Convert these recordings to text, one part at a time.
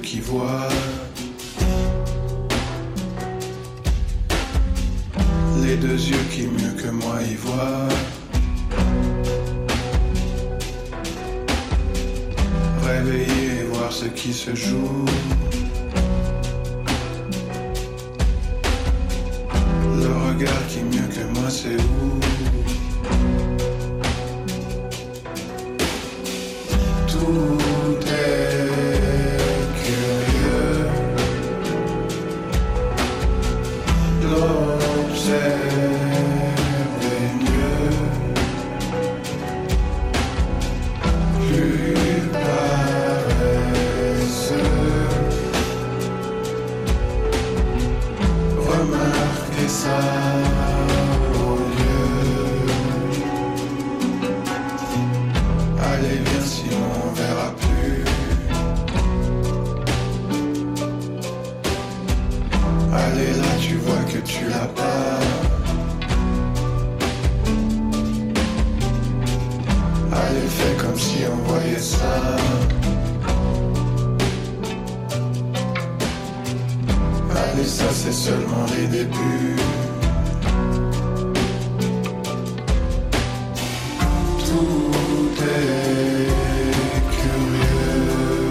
qui voient, les deux yeux qui mieux que moi y voient. Réveiller et voir ce qui se joue. Le regard qui mieux que moi sait où. Tout est curieux. L'observer mieux. Plus paresseux. Remarquer ça au lieu. Allez, viens, sinon on verra plus. Allez, là, tu vois que tu l'as pas. Allez, fais comme si on voyait ça. Allez, ça c'est seulement les débuts. Tout est curieux.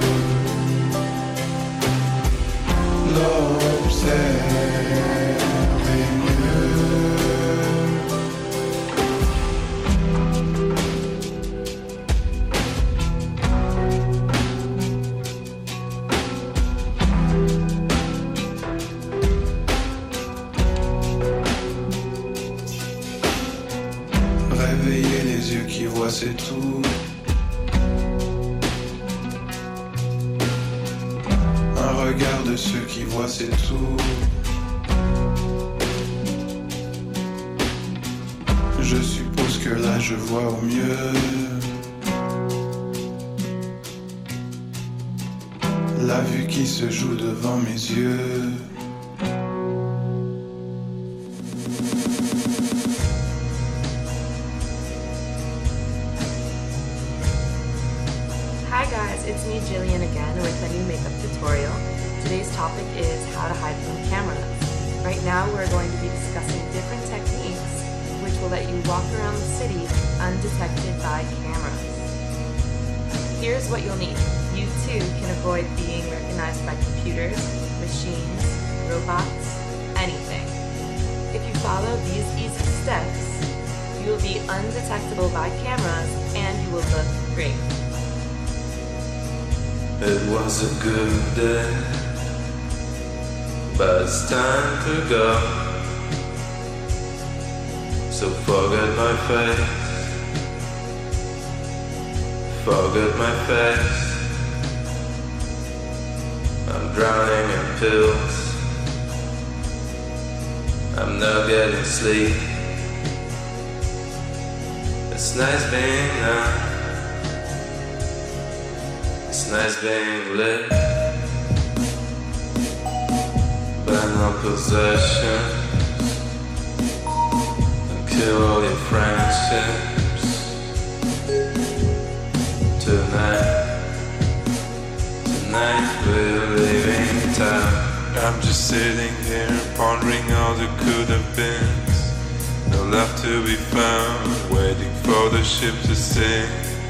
L'observer mieux. Réveiller les yeux qui voient, c'est tout. Un regard de ceux qui voient, c'est tout. Je suppose que là je vois au mieux. La vue qui se joue devant mes yeux. Hi guys, it's me Jillian again with a new makeup tutorial. Today's topic is how to hide from cameras. Right now we're going to be discussing different techniques which will let you walk around the city undetected by cameras. Here's what you'll need. You too can avoid being recognized by computers, machines, robots, anything. If you follow these easy steps, you will be undetectable by cameras and you will look great. It was a good day, but it's time to go. So forget my face, forget my face. I'm drowning in pills, I'm not getting sleep. It's nice being numb, it's nice being lit. Burn all possessions and kill all your friendships. Tonight we're leaving town. I'm just sitting here pondering all that could have been. No love to be found, waiting for the ship to sink.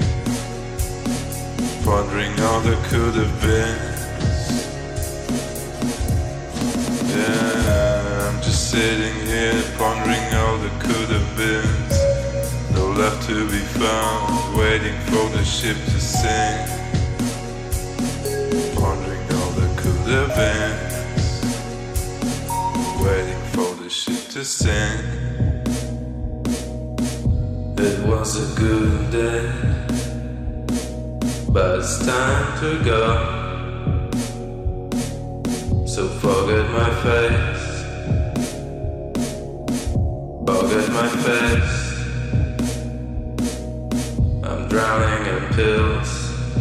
Pondering all that could have been. Yeah, I'm just sitting here pondering all that could have been. No love to be found, waiting for the ship to sink. Pondering all that could have been. Waiting for the ship to sink. It was a good day, but it's time to go. So forget my face, forget my face. I'm drowning in pills,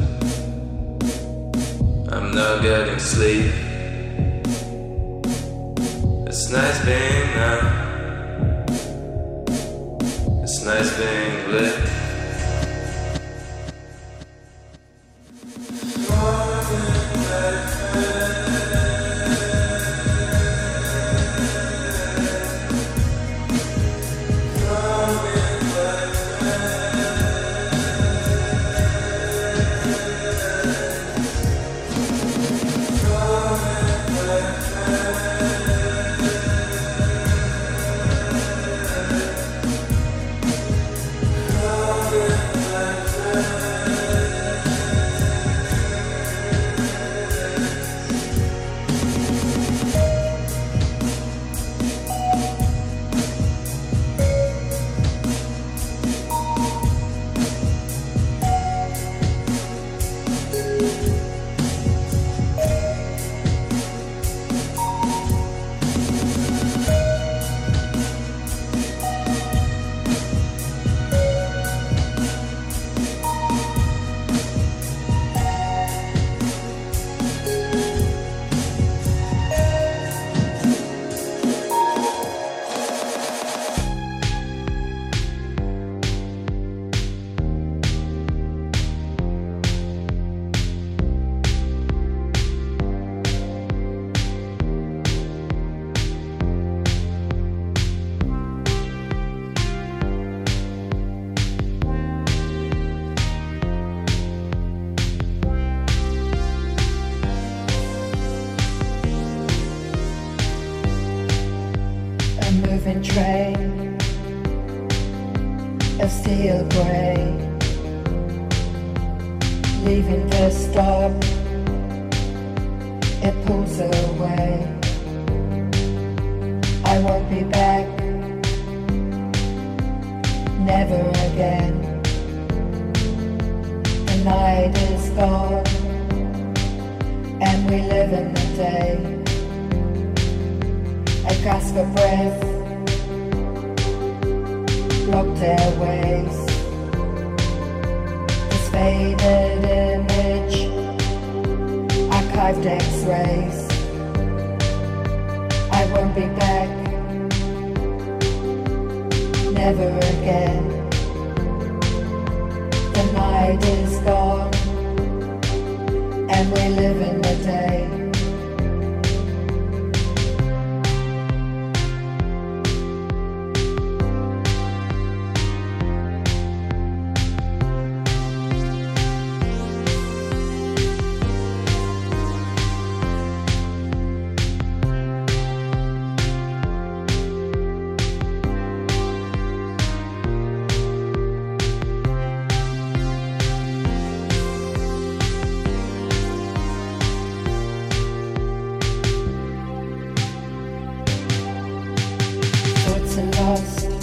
I'm not getting sleep. It's nice being numb, it's nice being lit. Falling back. moving train of steel grey, leaving the stop, it pulls away. I won't be back, never again. The night is gone, and we live in the day. A gasp of breath, blocked airways. This faded image, archived X-rays. I won't be back, never again. The night is gone, and we live in the day. Lost.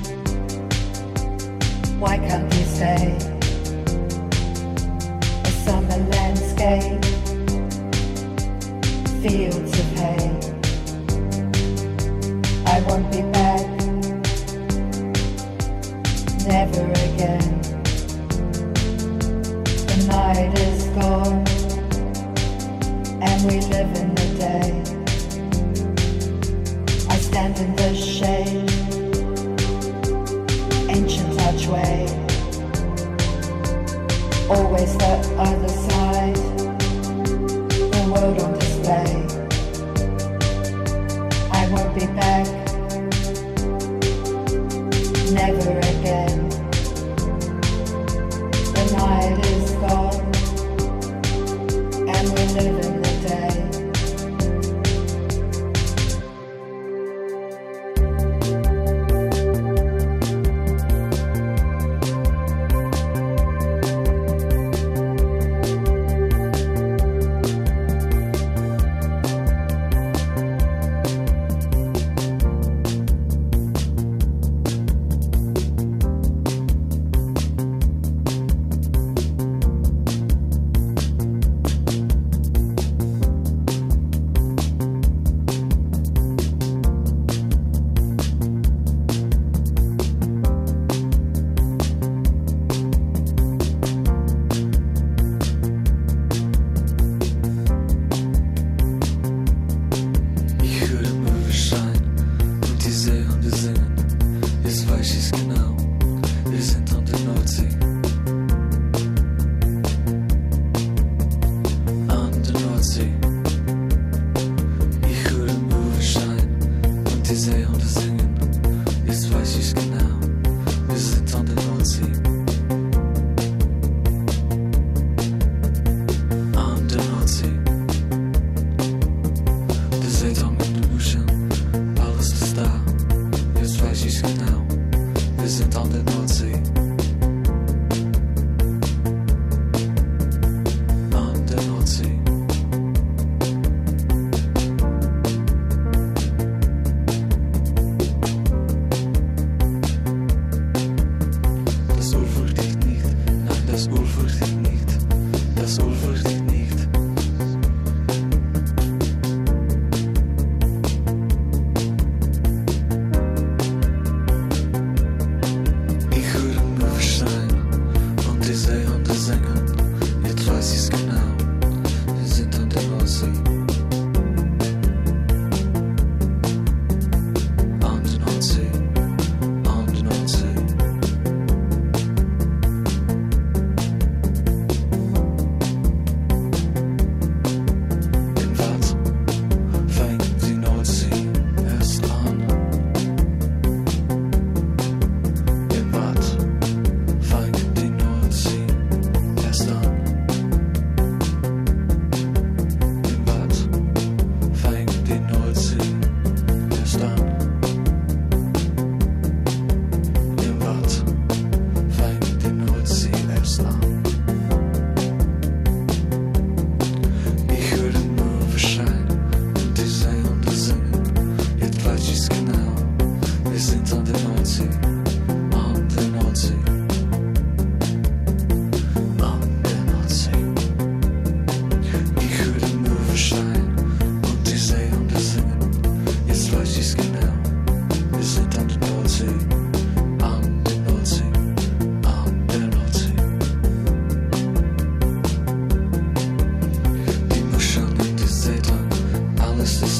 Why can't you stay? A summer landscape, fields of hay. I won't be back, never again. The night is gone, and we live in the day. I stand in the shade, ancient archway, always the other side, the world on display. I won't be back, never again. The night is gone, and we live in the day.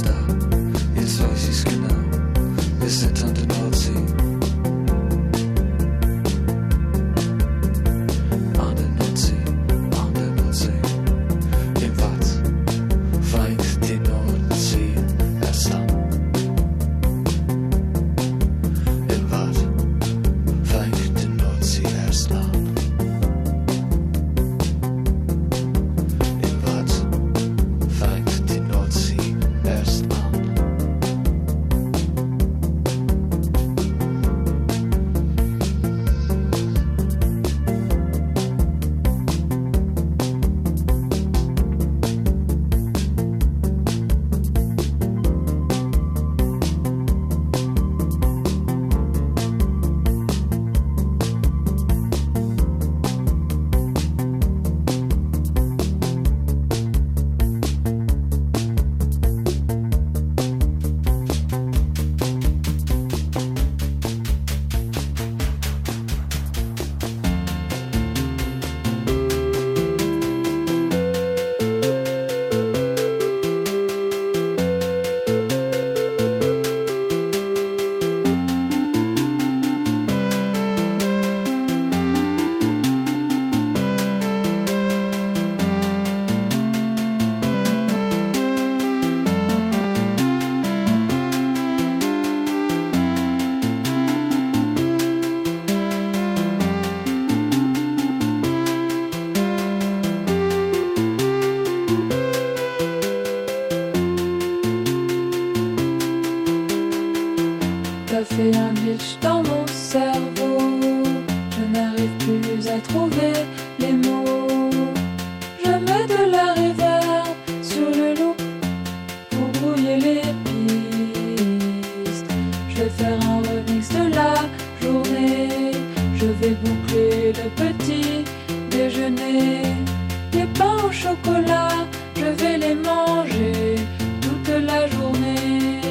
jetzt weiß ich's genau. Wir sind an der Nordsee. An der Nordsee, an der Nordsee. Im Watt fängt die Nordsee erst an. Im Watt fängt die Nordsee erst an. Im Watt fängt die Nordsee erst an. Ça fait un glitch dans mon cerveau. Je n'arrive plus à trouver les mots. Je mets de la reverb sur le loop pour brouiller les pistes. Je vais faire un remix de la journée. Je vais boucler le petit déjeuner. Les pains au chocolat, je vais les manger toute la journée.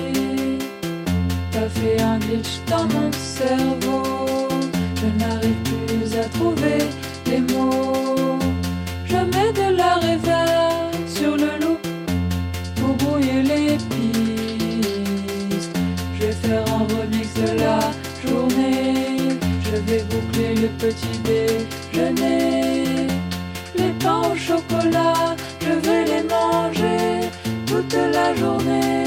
Ça fait un glitch dans mon cerveau. Je n'arrive plus à trouver les mots. Je mets de la reverb sur le loop pour brouiller les pistes. Je vais faire un remix de la journée. Je vais boucler le petit déjeuner. Les pains au chocolat, je vais les manger toute la journée.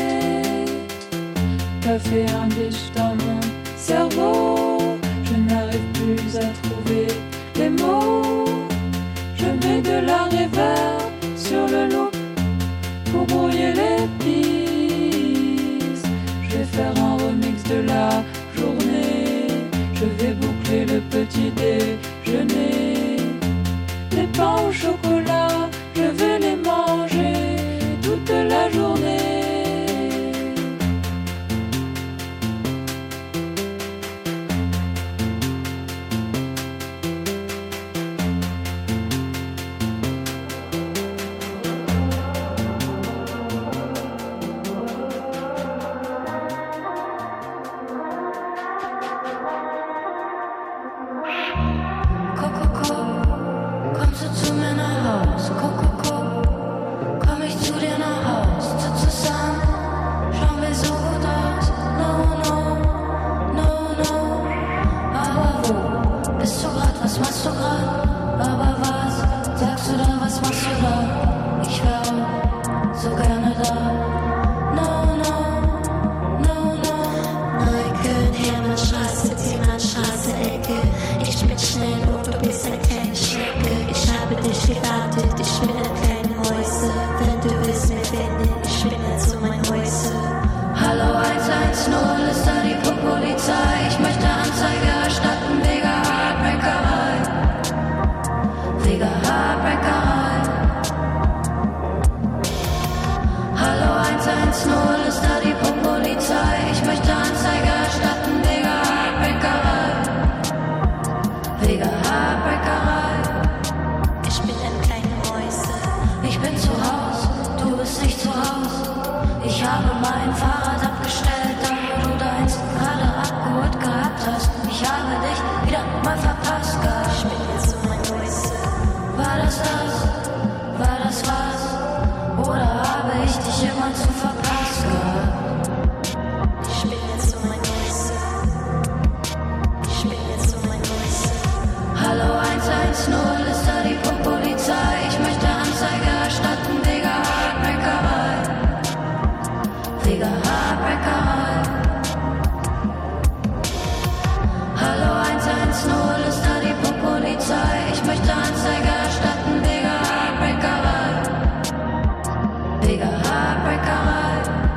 Ça fait un glitch dans mon cerveau. Je n'arrive plus à trouver les mots. Je mets de la reverb sur le loop pour brouiller les pistes. Je vais faire un remix de la journée. Je vais boucler le petit déjeuner. Les pains au chocolat, je vais les manger toute la journée. Kommst du zu mir nach Haus? Komm ich zu dir nach Haus? Zusammen schauen wir so gut aus. No, no, no, no. Aber wo bist du grad? Was machst du grad? Aber was sagst du da? Was machst du da? Ich wär so gerne da. No, no, no, no. Neukölln, Hermannstraße, Ziemannstraße, Ecke. Ich bin schnell und du bist eine kleine Schnecke. Ich habe dich gewartet, ich bin eine kleine Mäuse. Wenn du willst mir finden, ich bin jetzt so mein Mäuse. Hallo 110, ist da die Polizei? Ich möchte Anzeige erstatten wegen Heartbreakerei. Wegen Heartbreakerei. Hallo 110, ist da die Polizei? Ich möchte Anzeige erstatten wegen Heartbreakerei. Wegen Heartbreakerei. Ich bin eine kleine Mäuse. Ich bin zu Haus, du bist nicht zu Haus. Ich habe mein Fahrrad abgestellt, da wo du deins gerade abgeholt gehabt hast. Ich habe dich wieder mal verpasst gehabt. Ich bin jetzt so mein Mäuse. War das das? War das was? Oder habe ich dich immer zu verpasst gehabt? wegen Heartbreakerei. Hallo 110, ist da die Polizei? Ich möchte Anzeige erstatten wegen Heartbreakerei. Wegen Heartbreakerei.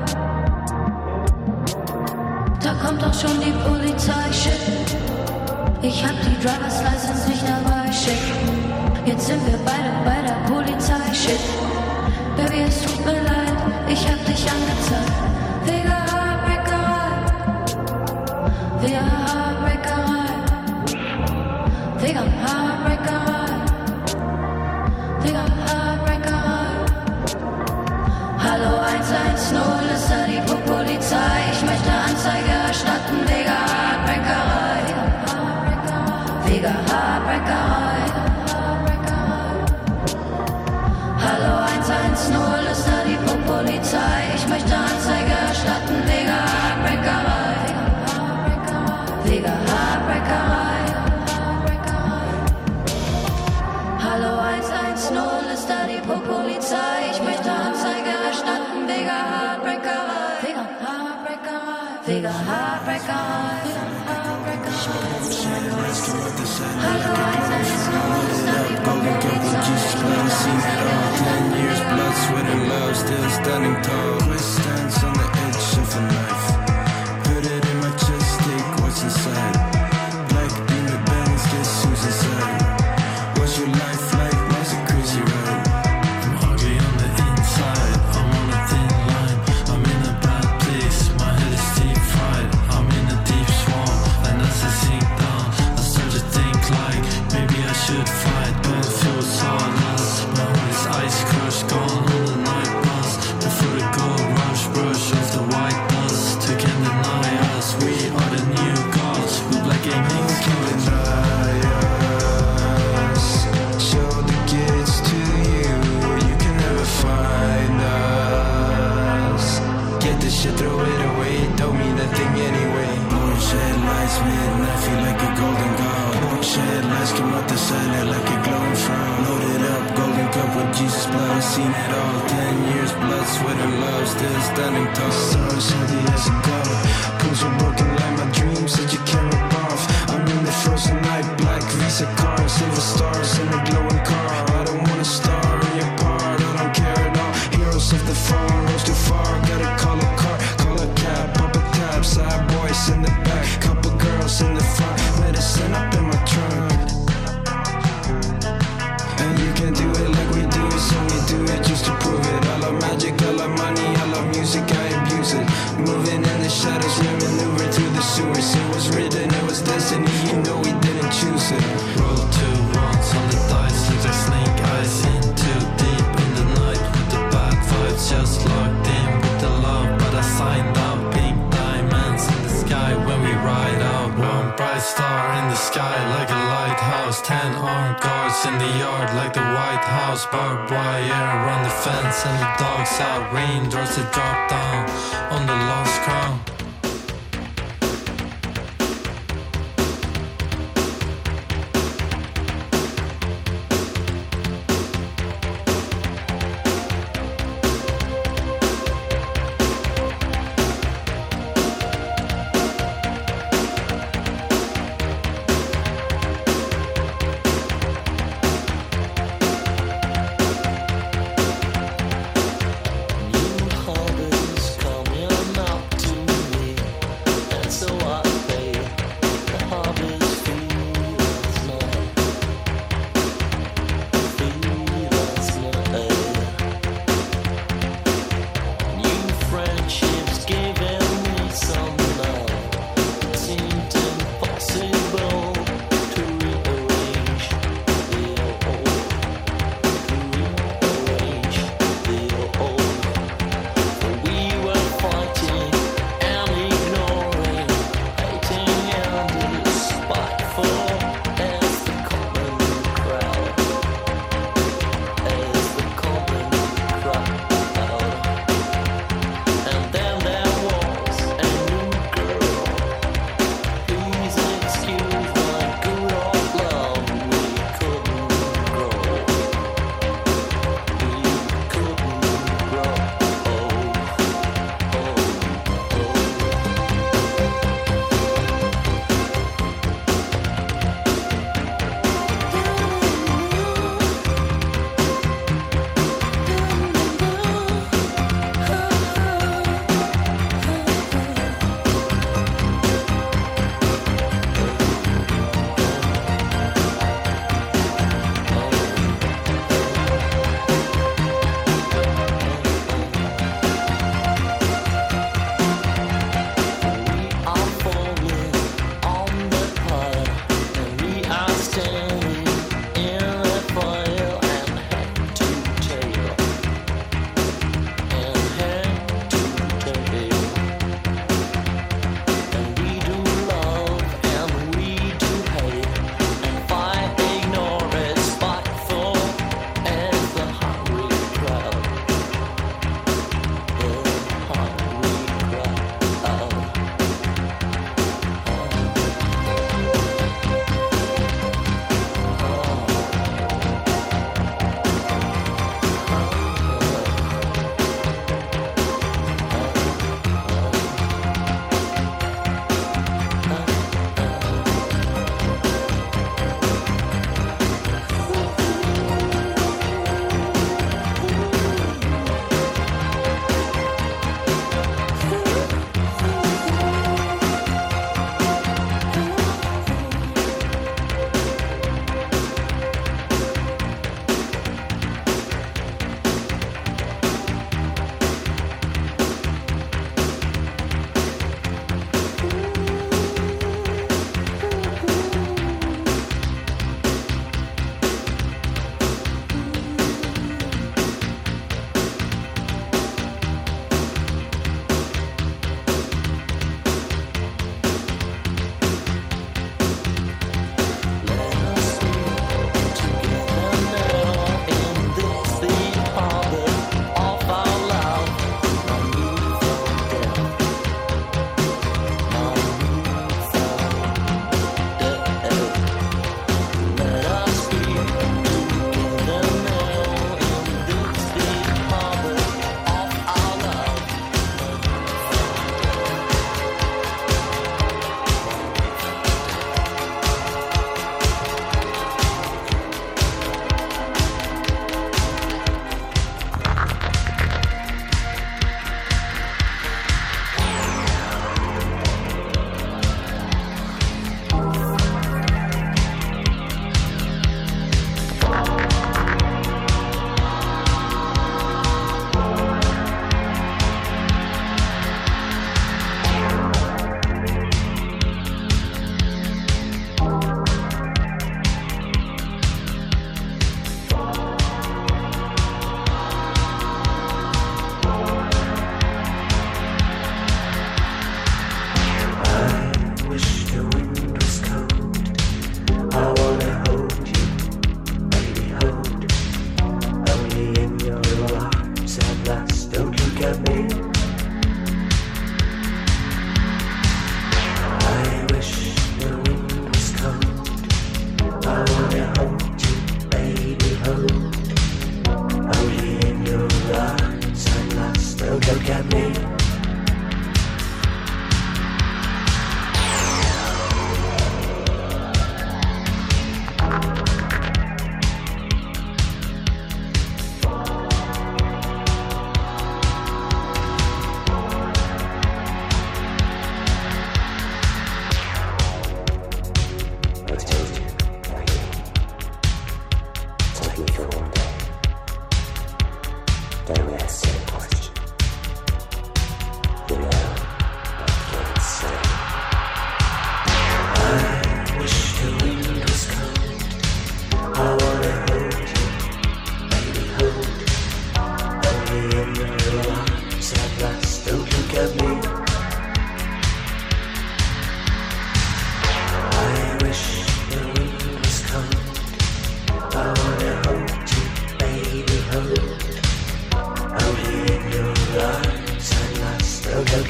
Da kommt doch schon die Polizei, shit. Ich hab die Driver's License nicht dabei, shit. Jetzt sind wir beide bei der Polizei, shit. Baby, es tut mir leid, ich hab dich angezeigt. Wegen Heartbreakerei. Wegen Heartbreakerei. Wegen Heartbreakerei. Wegen Heartbreakerei. Hallo 110, ist da die Polizei? Ich möchte Anzeige erstatten wegen Heartbreakerei. Wegen Heartbreakerei. Hallo 110, ist da die Polizei? Ich möchte Anzeige erstatten wegen Heartbreakerei. Wegen Heartbreakerei. Hallo 110, ist da die Polizei? Ich möchte Anzeige erstatten wegen Heartbreakerei. Wegen Heartbreakerei. Wegen Heartbreakerei. Hallo 110, ist da die Polizei? Seen it all, 10 years, blood, sweat and love, still standing tall. Twist stance on the edge of a knife. Put it in my chest, take what's inside. Black beamer bands, guess who's inside? What's your life like? Was it crazy ride? I'm ugly on the inside, I'm on a thin line. I'm in a bad place, my head is deep fried. I'm in a deep swamp, and as I sink down, I start to think like maybe I should fight, but it feels so lost. My heart is ice crushed, gone on the night bus. Before the gold rush, brush off the white dust. They can't deny us, we are the new gods. With black gaming killing us. Show the kids to you, you can never find us. Get this shit, throw it away, it don't mean a thing anyway. Bullshit lights, midnight, feel like a golden god. Bullshit lights come out the silent like a glowing frown. Loaded up, golden cup with Jesus blood, I've seen it all. 10 years, blood, sweat and love, still standing tall. Stars heavy as a god, pulls are broken like my dreams that you can't rip off. I'm in the frozen night, black Visa card, silver stars in a glowing car. I don't wanna star in your part, I don't care at all. Heroes of the fall, rose too far, gotta call a car, call a cab, pop a tab, side boys in the back, couple girls in the front, medicine up in my trunk. And you can't do it like we do it, so we do it just to prove it. I love magic, I love money, I love music, I abuse it. Moving in the shadows, we maneuver through the sewers. It was written, it was destiny, even though we didn't choose it. roll 2 ones on the dice, look like snake eyes. In too deep in the night with the bad vibes, just locked in with the love. But I signed up, pink diamonds in the sky when we ride out. One bright star in the sky like a lighthouse. 10 armed guards in the yard like the White House. Barbed wire around the fence and the dogs out. Raindrops that drop down on the lost crown. New harbors come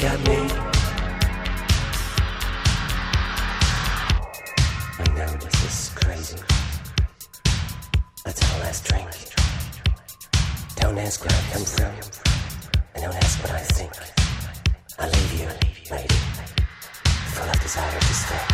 got me. I know this is crazy. Let's have a last drink. Don't ask where I come from, and don't ask what I think. I leave you, lady, full of desire to stay.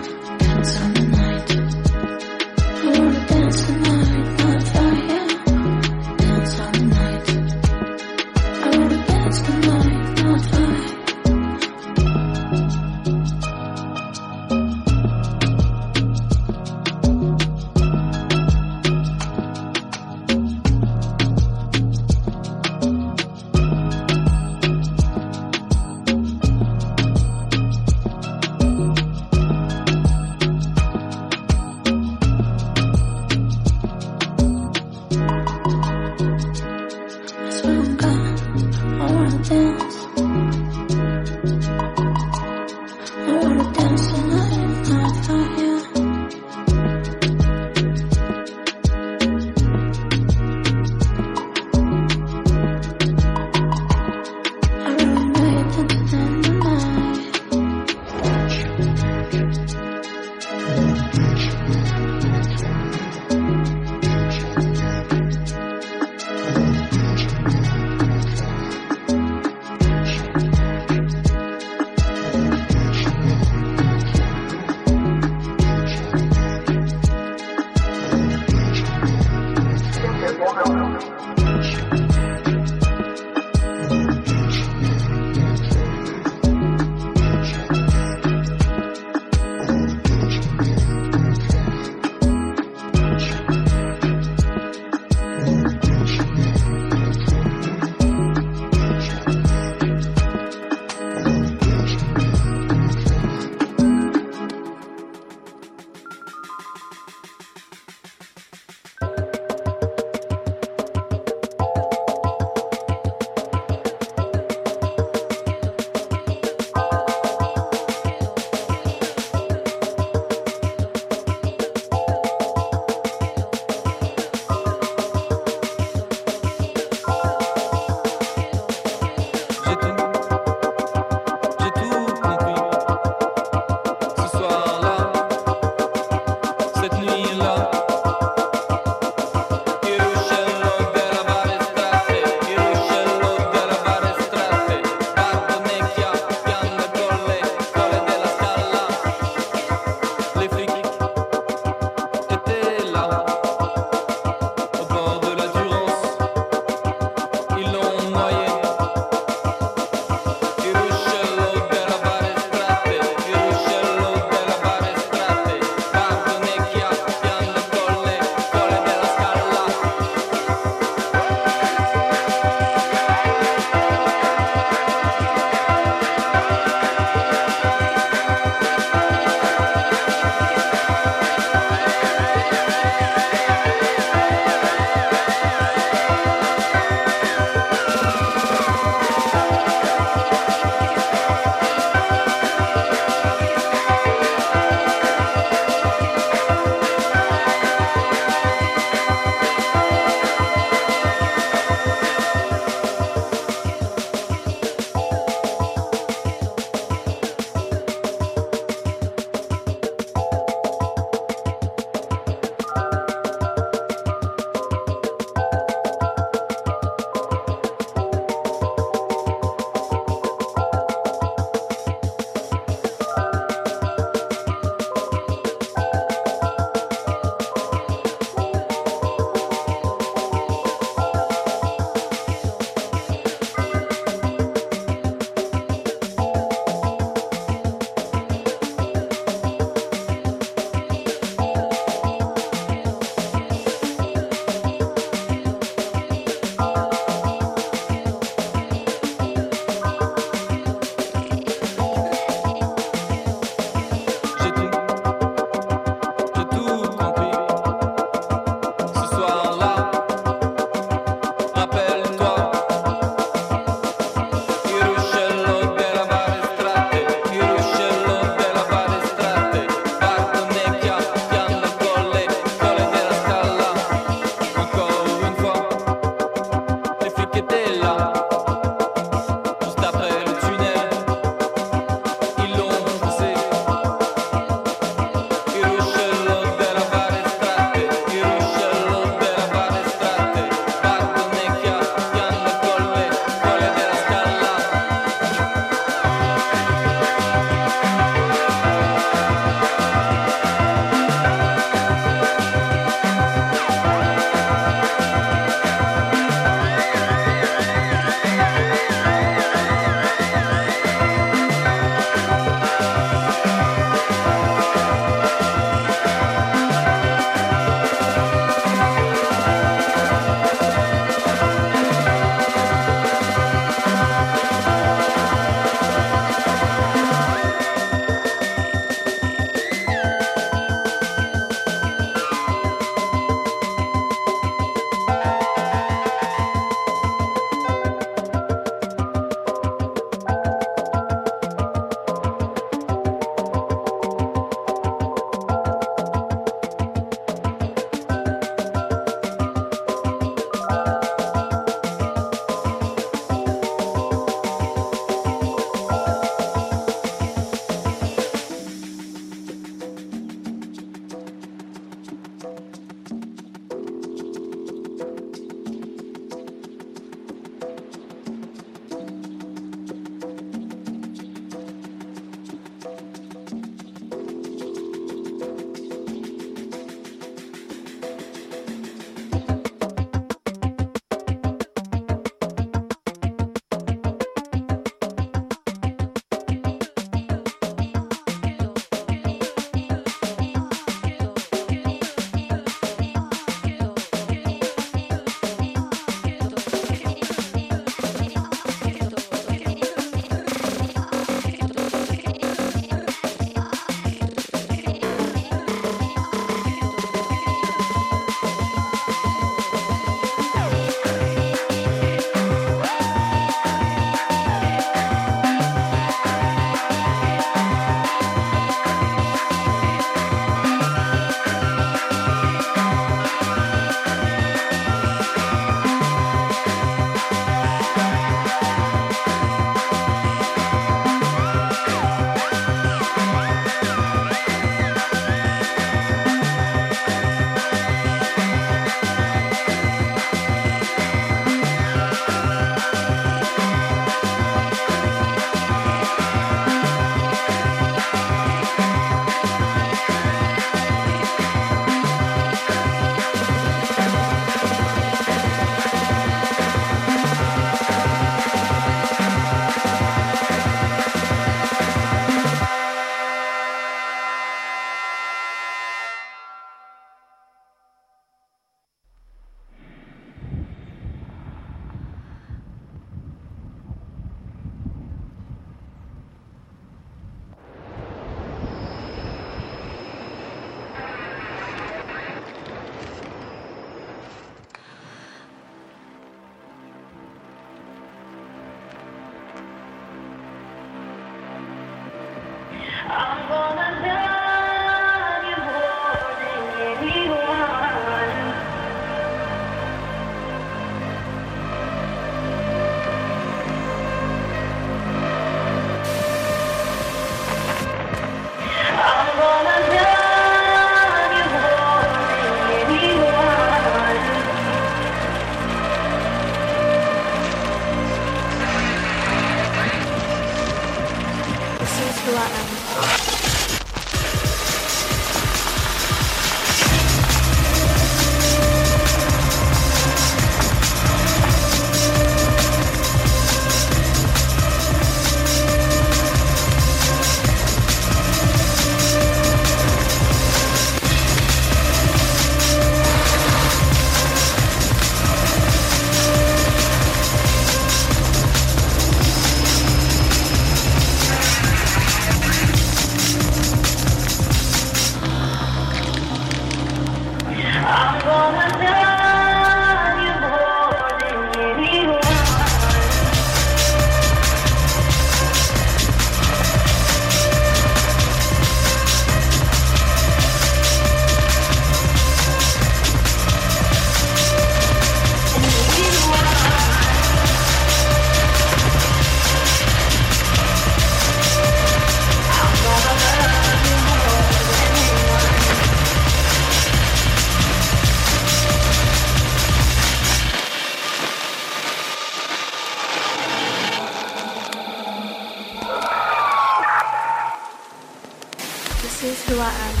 This is who I am.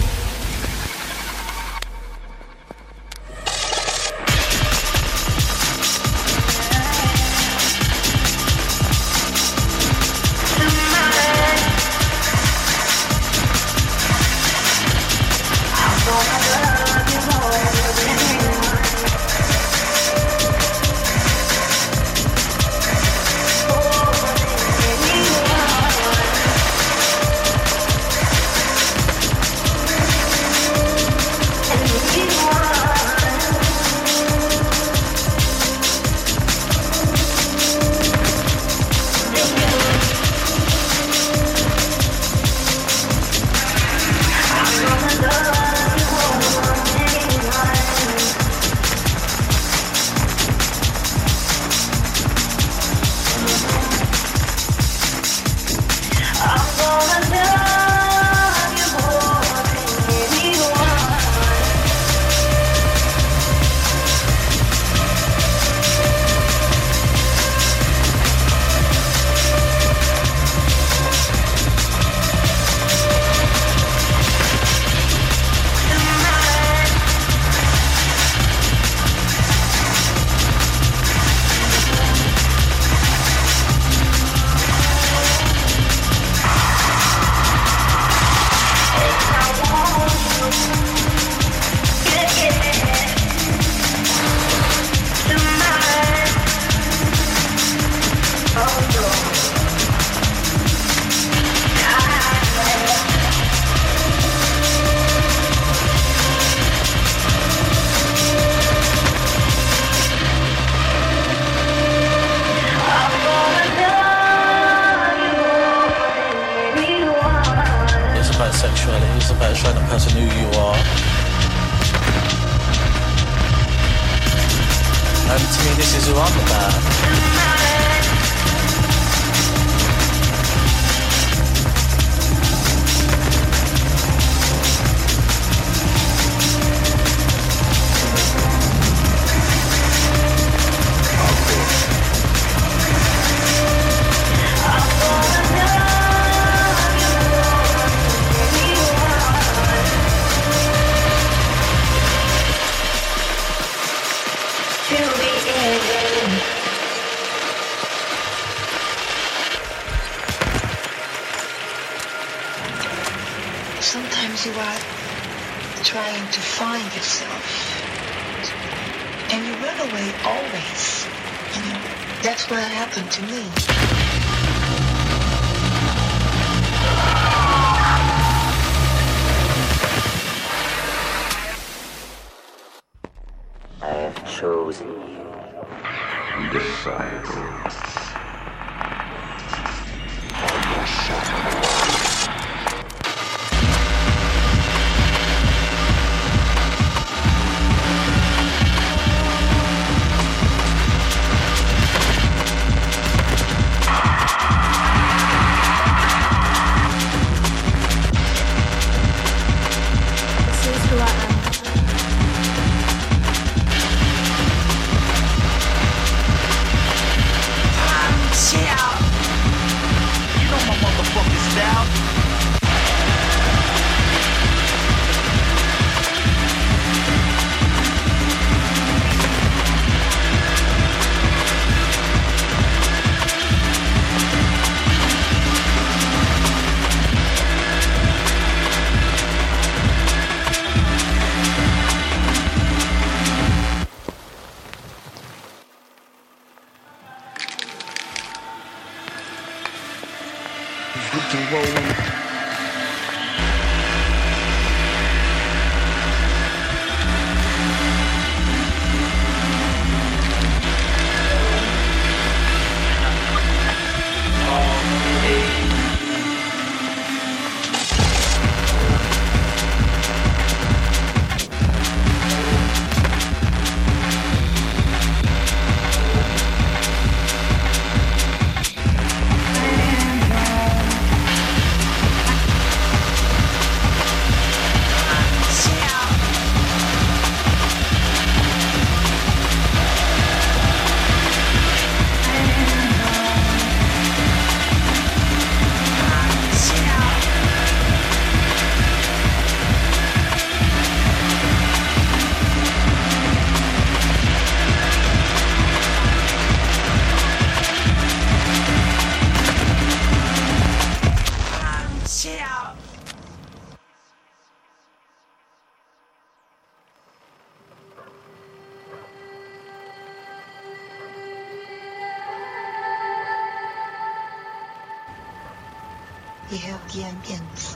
It's about showing a person who you are. And to me, this is who I'm about. Sometimes you are trying to find yourself, and you run away always. You know, that's what happened to me. I have chosen you, disciple. y el ambiente.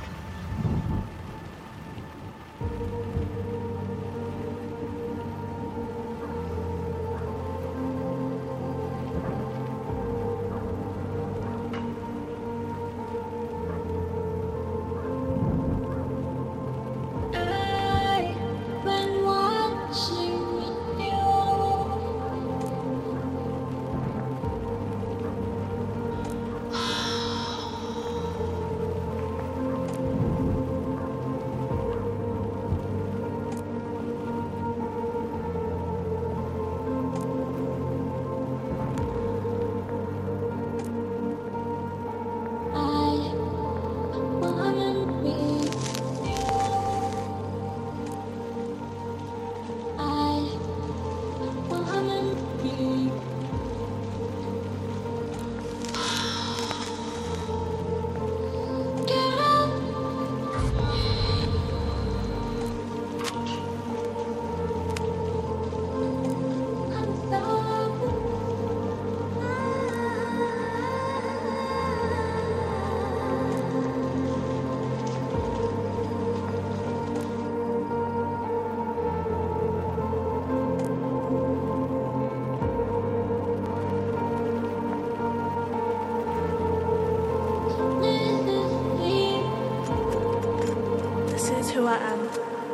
Who I am.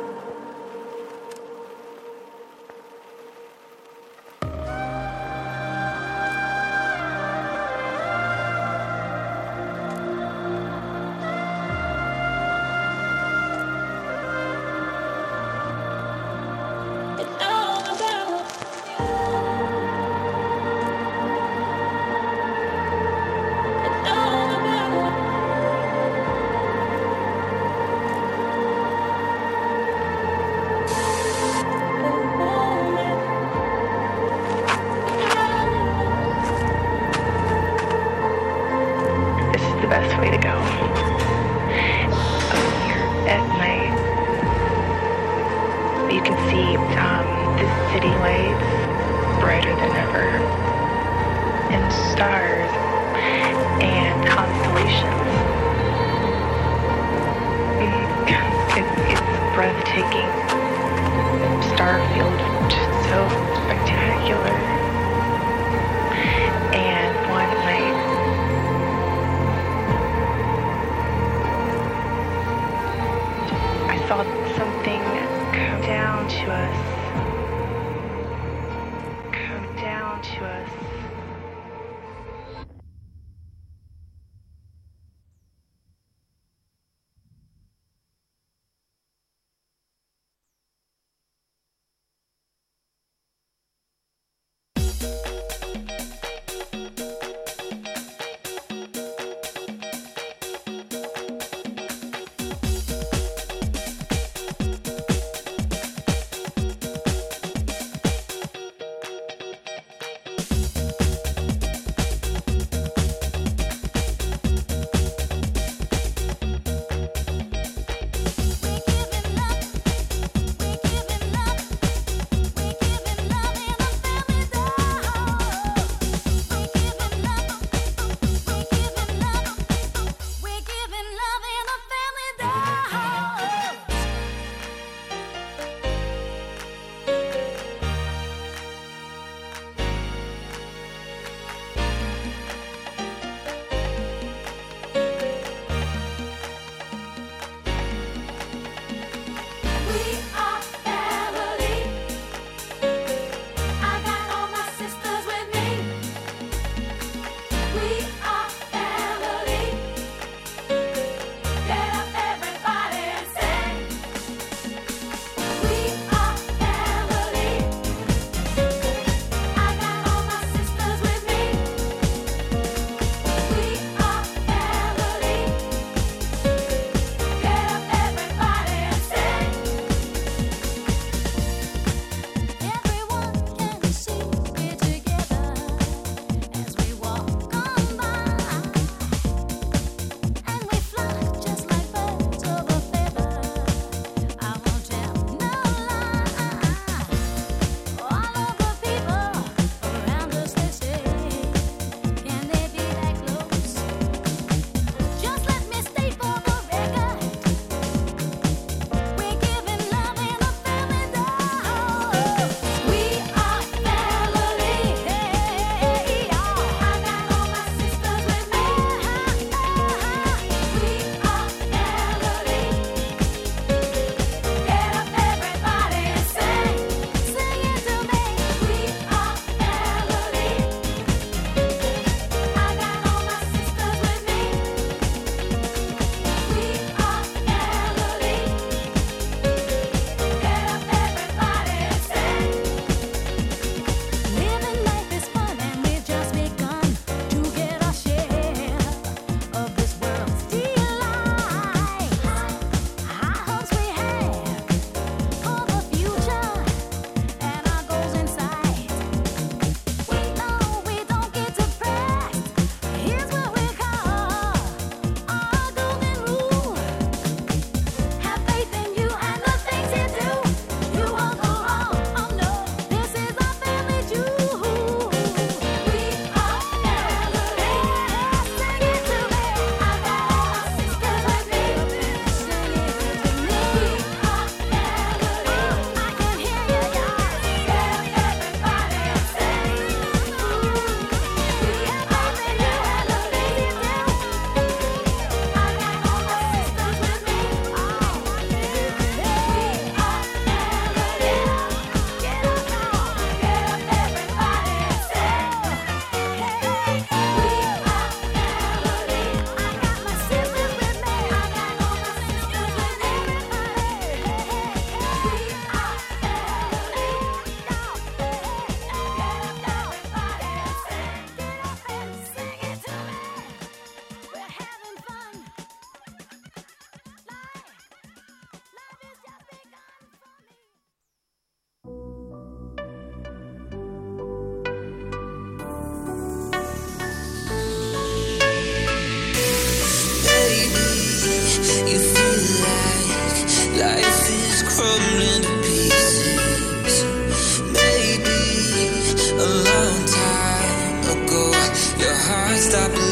Best way to go. At night, you can see the city lights brighter than ever, and stars and constellations. It's breathtaking. Starfield, just so spectacular. And one night, I saw something come down to us. Come down to us. Life is crumbling to pieces. Maybe a long time ago, your heart stopped.